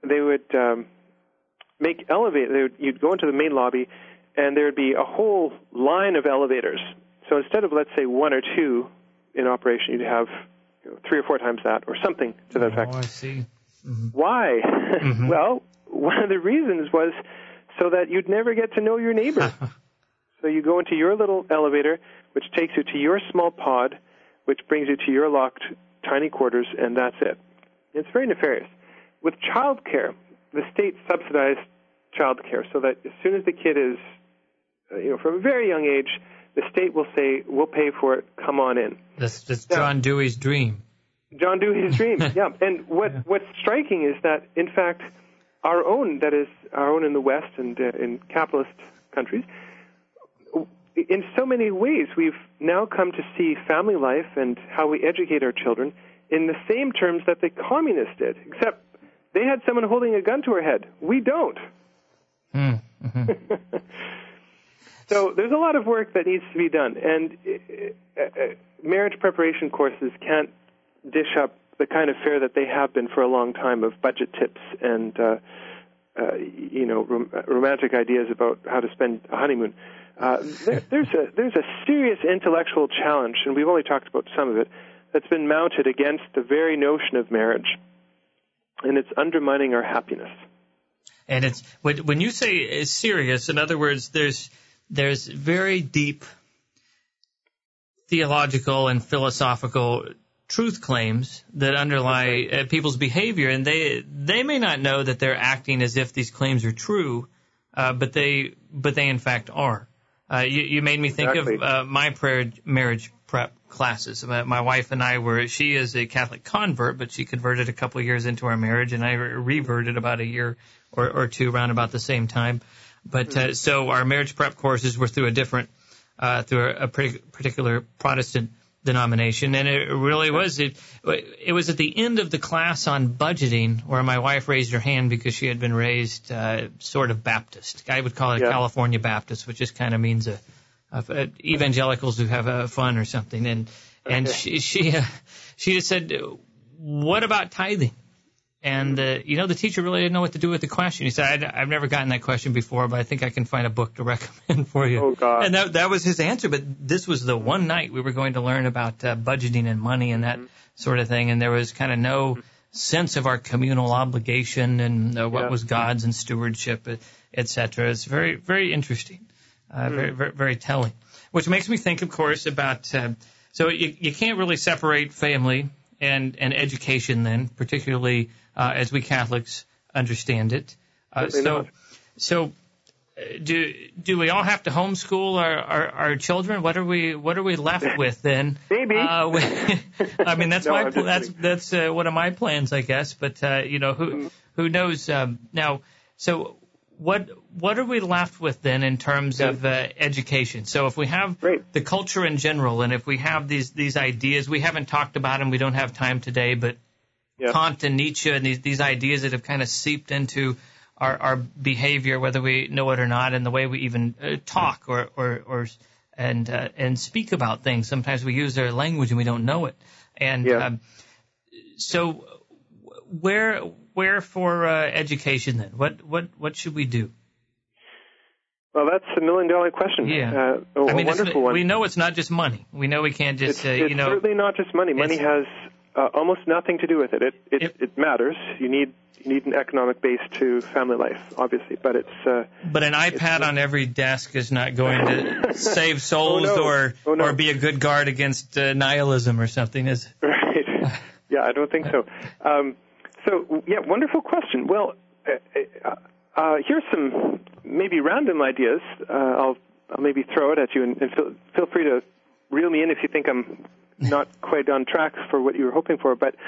Speaker 2: make elevators. You'd go into the main lobby, and there would be a whole line of elevators. So instead of, let's say, 1 or 2 in operation, you'd have 3 or 4 times that, or something to that effect.
Speaker 1: Oh, I see. Mm-hmm.
Speaker 2: Why? Mm-hmm. Well, one of the reasons was so that you'd never get to know your neighbor. So you go into your little elevator, which takes you to your small pod, which brings you to your locked tiny quarters, and that's it. It's very nefarious. With child care, the state subsidized child care so that as soon as the kid is, from a very young age, the state will say, we'll pay for it, come on in.
Speaker 1: That's John Dewey's dream.
Speaker 2: John Dewey's dream, yeah. And what's striking is that, in fact, our own in the West and in capitalist countries, in so many ways, we've now come to see family life and how we educate our children in the same terms that the communists did, except they had someone holding a gun to our head. We don't.
Speaker 1: Mm-hmm.
Speaker 2: So there's a lot of work that needs to be done, and marriage preparation courses can't dish up the kind of fare that they have been for a long time of budget tips and romantic ideas about how to spend a honeymoon. There's a serious intellectual challenge, and we've only talked about some of it, that's been mounted against the very notion of marriage, and it's undermining our happiness.
Speaker 1: And it's when you say it's serious, in other words, there's very deep theological and philosophical truth claims that underlie people's behavior, and they may not know that they're acting as if these claims are true, but they in fact are. You made me think of my marriage prep classes. My wife and I she is a Catholic convert, but she converted a couple of years into our marriage, and I reverted about a year or two around about the same time. But so our marriage prep courses were through through a particular Protestant denomination, and it really was. It was at the end of the class on budgeting where my wife raised her hand because she had been raised sort of Baptist. I would call it California Baptist, which just kind of means evangelicals who have fun or something. And she just said, "What about tithing?" And the teacher really didn't know what to do with the question. He said, "I've never gotten that question before, but I think I can find a book to recommend for you."
Speaker 2: Oh, God.
Speaker 1: And that was his answer. But this was the one night we were going to learn about budgeting and money and that sort of thing. And there was kind of no sense of our communal obligation and what was God's and stewardship, et cetera. It's very, very interesting, very, very, very telling. Which makes me think, of course, about so you can't really separate family and education then, particularly as we Catholics understand it. So do we all have to homeschool our children? What are we left with then?
Speaker 2: Maybe.
Speaker 1: I mean, that's that's one of my plans, I guess. But who knows now? So what are we left with then in terms of education? So if we have the culture in general, and if we have these ideas, we haven't talked about them, we don't have time today, but Kant and Nietzsche and these ideas that have kind of seeped into our behavior, whether we know it or not, and the way we even talk and speak about things. Sometimes we use their language and we don't know it. And so where for education then? What should we do?
Speaker 2: Well, that's $1 million question.
Speaker 1: Yeah.
Speaker 2: A wonderful one.
Speaker 1: We know it's not just money. We know we can't just
Speaker 2: it's certainly not just money. Money has almost nothing to do with it. It matters. You need an economic base to family life, obviously, but it's.
Speaker 1: But an iPad on every desk is not going to save souls or be a good guard against nihilism or something, is it?
Speaker 2: Right. Yeah, I don't think so. Wonderful question. Well, here's some maybe random ideas. I'll maybe throw it at you, and feel free to reel me in if you think I'm not quite on track for what you were hoping for. But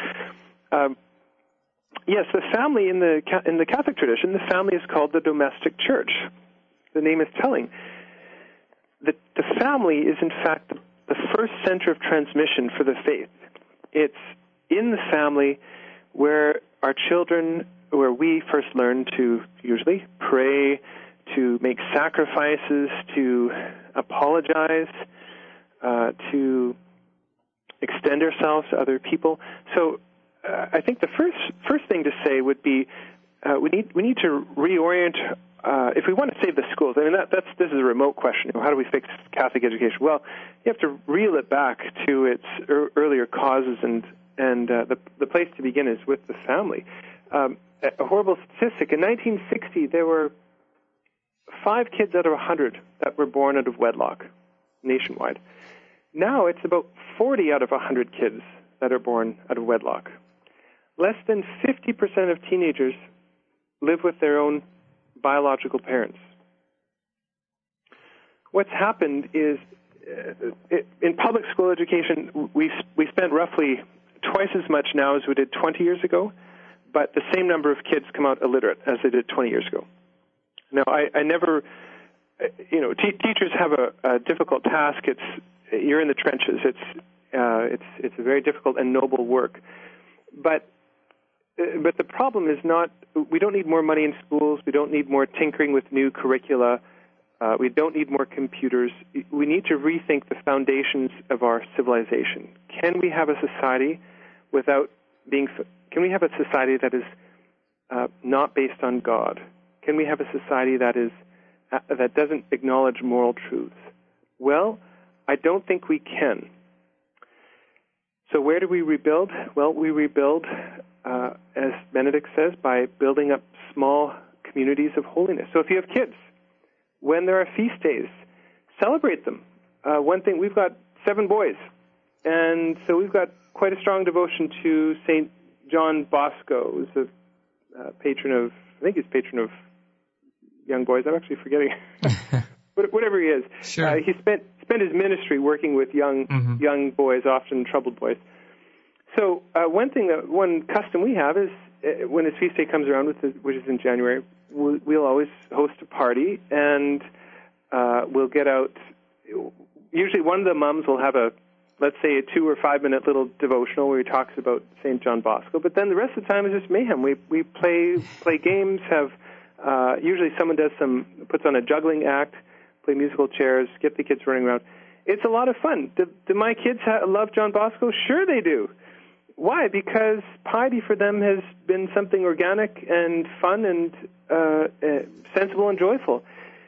Speaker 2: yes, the family in the Catholic tradition, the family is called the domestic church. The name is telling. The family is in fact the first center of transmission for the faith. It's in the family where we first learn to usually pray, to make sacrifices, to apologize, to extend ourselves to other people. So I think the first thing to say would be we need to reorient. If we want to save the schools, I mean this is a remote question. How do we fix Catholic education? Well, you have to reel it back to its earlier causes, and the place to begin is with the family. A horrible statistic: in 1960, there were 5 kids out of 100 that were born out of wedlock nationwide. Now it's about 40 out of 100 kids that are born out of wedlock. Less than 50% of teenagers live with their own biological parents. What's happened is, in public school education, we spent roughly twice as much now as we did 20 years ago, but the same number of kids come out illiterate as they did 20 years ago. Now, I never teachers have a difficult task. You're in the trenches. It's a very difficult and noble work. But the problem is not, we don't need more money in schools. We don't need more tinkering with new curricula. We don't need more computers. We need to rethink the foundations of our civilization. Can we have a society can we have a society that is not based on God? Can we have a society that doesn't acknowledge moral truths? Well, I don't think we can. So where do we rebuild? Well, we rebuild, as Benedict says, by building up small communities of holiness. So if you have kids, when there are feast days, celebrate them. One thing, we've got 7 boys, and so we've got quite a strong devotion to St. John Bosco, who's a patron of young boys. I'm actually forgetting. Whatever he is.
Speaker 1: Sure.
Speaker 2: He spent his ministry working with young boys, often troubled boys. So one custom we have is when his feast day comes around, which is in January, we'll always host a party, and we'll get out. Usually one of the mums will have let's say a 2 or 5 minute little devotional where he talks about St. John Bosco, but then the rest of the time is just mayhem. We play games, usually someone puts on a juggling act, play musical chairs, get the kids running around. It's a lot of fun. Do my kids love John Bosco? Sure they do. Why? Because piety for them has been something organic and fun and sensible and joyful.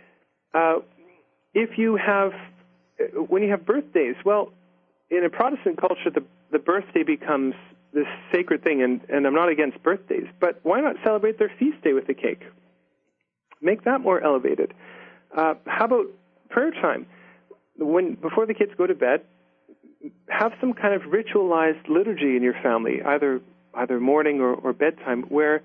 Speaker 2: When you have birthdays, well, in a Protestant culture, the birthday becomes this sacred thing, and I'm not against birthdays, but why not celebrate their feast day with a cake? Make that more elevated. How about prayer time? Before the kids go to bed, have some kind of ritualized liturgy in your family, either morning or bedtime, where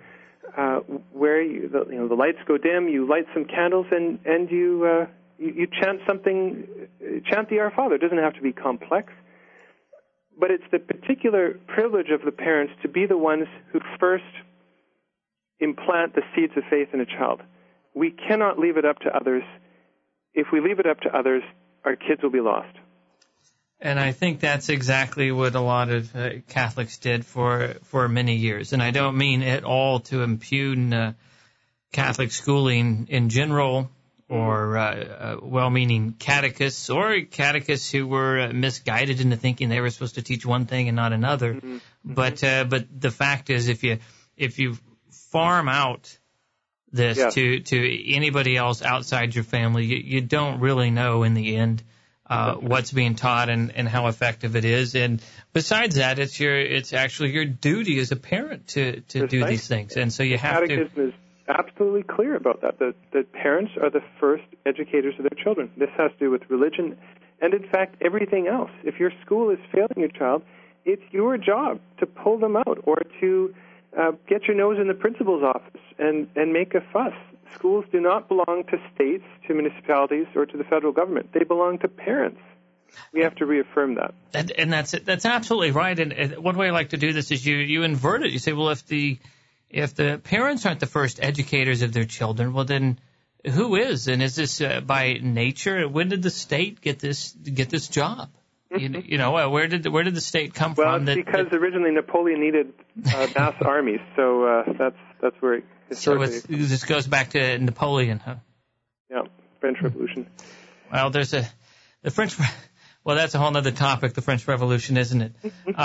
Speaker 2: the lights go dim, you light some candles, and you chant the Our Father. It doesn't have to be complex, but it's the particular privilege of the parents to be the ones who first implant the seeds of faith in a child. We cannot leave it up to others. If we leave it up to others, our kids will be lost.
Speaker 1: And I think that's exactly what a lot of Catholics did for many years. And I don't mean at all to impugn Catholic schooling in general, or well-meaning catechists, or catechists who were misguided into thinking they were supposed to teach one thing and not another. Mm-hmm. But the fact is, if you farm out this to anybody else outside your family, you don't really know in the end what's being taught and how effective it is. And besides that, it's actually your duty as a parent to do these things. And so you have to.
Speaker 2: Catechism is absolutely clear about that. The parents are the first educators of their children. This has to do with religion and, in fact, everything else. If your school is failing your child, it's your job to pull them out or to get your nose in the principal's office and make a fuss. Schools do not belong to states, to municipalities, or to the federal government. They belong to parents. We have to reaffirm that.
Speaker 1: And that's absolutely right. And one way I like to do this is you invert it. You say, well, if the parents aren't the first educators of their children, well, then who is? And is this by nature? When did the state get this job? Mm-hmm. Where did the state come from?
Speaker 2: Well, because originally Napoleon needed mass armies, so that's where it historically.
Speaker 1: So this goes back to Napoleon, huh?
Speaker 2: Yeah, French Revolution.
Speaker 1: Well, the French. Well, that's a whole other topic, the French Revolution, isn't it?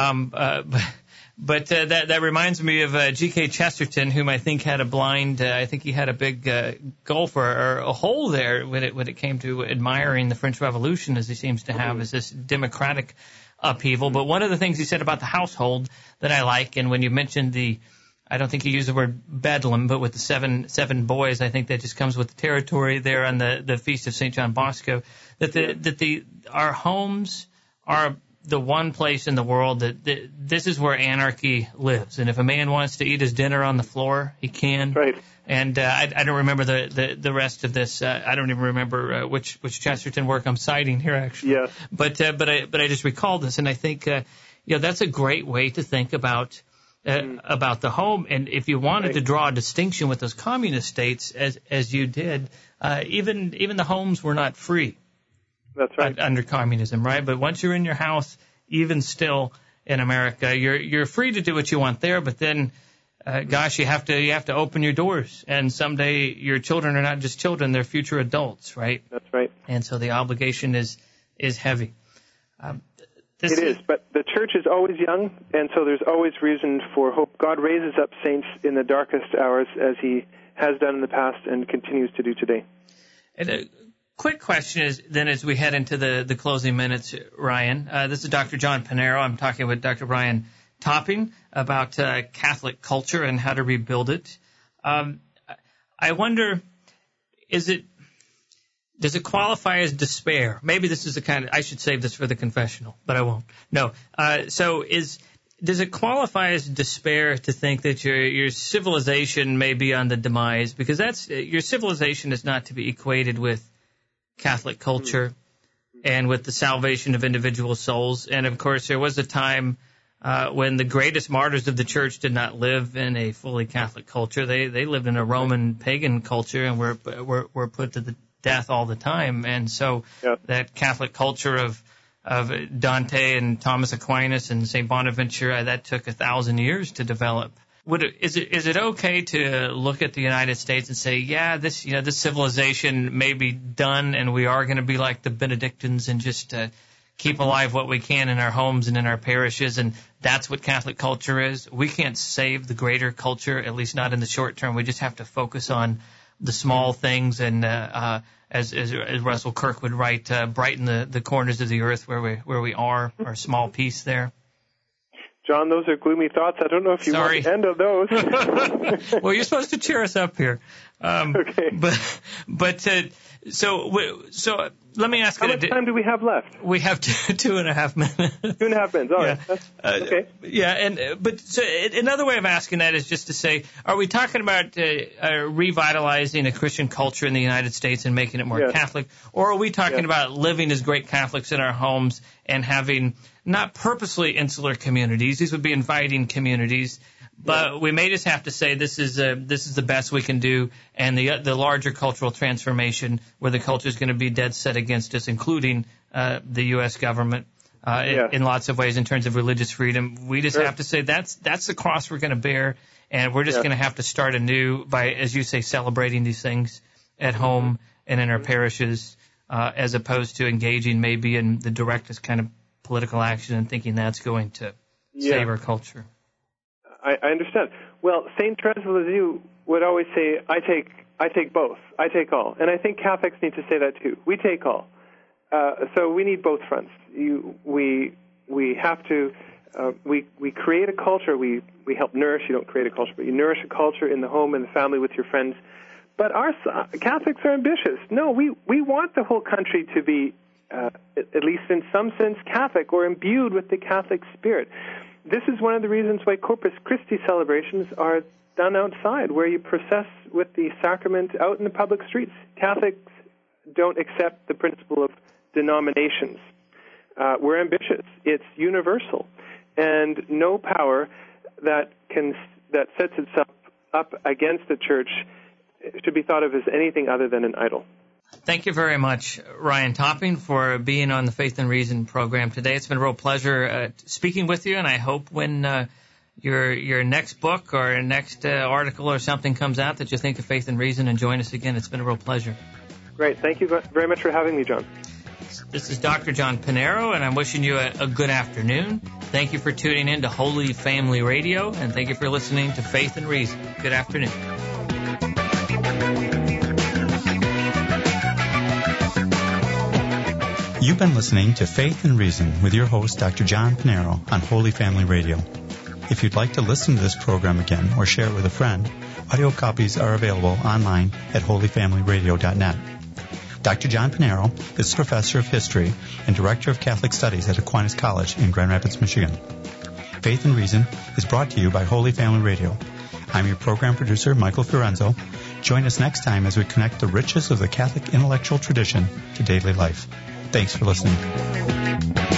Speaker 1: But that reminds me of G.K. Chesterton, whom I think had I think he had a big gulf or a hole there when it came to admiring the French Revolution, as he seems to have, as this democratic upheaval. But one of the things he said about the household that I like, and when you mentioned I don't think he used the word bedlam, but with the seven boys, I think that just comes with the territory there on the Feast of St. John Bosco, that our homes are the one place in the world that this is where anarchy lives. And if a man wants to eat his dinner on the floor, he can.
Speaker 2: Right.
Speaker 1: And I don't remember the rest of this. I don't even remember which Chesterton work I'm citing here, actually.
Speaker 2: Yes.
Speaker 1: But I just recalled this, and I think that's a great way to think about about the home. And if you wanted to draw a distinction with those communist states, as you did, even the homes were not free.
Speaker 2: That's right.
Speaker 1: Under communism, right? But once you're in your house, even still in America, you're free to do what you want there. But then, you have to open your doors. And someday your children are not just children; they're future adults, right?
Speaker 2: That's right.
Speaker 1: And so the obligation is heavy.
Speaker 2: It is, but the church is always young, and so there's always reason for hope. God raises up saints in the darkest hours, as he has done in the past and continues to do today.
Speaker 1: And a quick question is, then, as we head into the closing minutes, Ryan, this is Dr. John Pinero. I'm talking with Dr. Brian Topping about Catholic culture and how to rebuild it. I wonder, does it qualify as despair? Maybe this is I should save this for the confessional, but I won't. No. Does it qualify as despair to think that your civilization may be on the demise? Because your civilization is not to be equated with Catholic culture and with the salvation of individual souls. And of course, there was a time when the greatest martyrs of the church did not live in a fully Catholic culture. They lived in a Roman pagan culture and were put to the death all the time. And so that Catholic culture of Dante and Thomas Aquinas and St. Bonaventure, that took 1,000 years to develop. Is it okay to look at the United States and say, this civilization may be done and we are going to be like the Benedictines and just keep alive what we can in our homes and in our parishes, and that's what Catholic culture is? We can't save the greater culture, at least not in the short term. We just have to focus on the small things, and as Russell Kirk would write, brighten the corners of the earth where we are, our small piece there.
Speaker 2: John, those are gloomy thoughts. I don't know if you want to end on those.
Speaker 1: Well, you're supposed to cheer us up here.
Speaker 2: Okay.
Speaker 1: So let me ask
Speaker 2: you. How much time do we have left?
Speaker 1: We have 2.5 minutes.
Speaker 2: 2.5 minutes. All right. That's, okay.
Speaker 1: Yeah, so another way of asking that is just to say, are we talking about revitalizing a Christian culture in the United States and making it more Catholic, or are we talking about living as great Catholics in our homes and having not purposely insular communities? These would be inviting communities. But we may just have to say this is the best we can do, and the larger cultural transformation where the culture is going to be dead set against us, including the U.S. government in lots of ways in terms of religious freedom. We just have to say that's the cross we're going to bear, and we're just going to have to start anew by, as you say, celebrating these things at home and in our parishes, as opposed to engaging maybe in the directest kind of political action and thinking that's going to save our culture.
Speaker 2: I understand. Well, St. Therese of Lisieux would always say, I take both. I take all. And I think Catholics need to say that too. We take all. So we need both fronts. We have to, we create a culture. We help nourish. You don't create a culture, but you nourish a culture in the home and the family with your friends. But Catholics are ambitious. No, we want the whole country to be, at least in some sense, Catholic or imbued with the Catholic spirit. This is one of the reasons why Corpus Christi celebrations are done outside, where you process with the sacrament out in the public streets. Catholics don't accept the principle of denominations. We're ambitious. It's universal. And no power that sets itself up against the church should be thought of as anything other than an idol.
Speaker 1: Thank you very much, Ryan Topping, for being on the Faith and Reason program today. It's been a real pleasure speaking with you, and I hope when your next book or next article or something comes out that you think of Faith and Reason and join us again. It's been a real pleasure.
Speaker 2: Great. Thank you very much for having me, John.
Speaker 1: This is Dr. John Pinero, and I'm wishing you a good afternoon. Thank you for tuning in to Holy Family Radio, and thank you for listening to Faith and Reason. Good afternoon.
Speaker 3: You've been listening to Faith and Reason with your host, Dr. John Pinero, on Holy Family Radio. If you'd like to listen to this program again or share it with a friend, audio copies are available online at holyfamilyradio.net. Dr. John Pinero is Professor of History and Director of Catholic Studies at Aquinas College in Grand Rapids, Michigan. Faith and Reason is brought to you by Holy Family Radio. I'm your program producer, Michael Fiorenzo. Join us next time as we connect the riches of the Catholic intellectual tradition to daily life. Thanks for listening.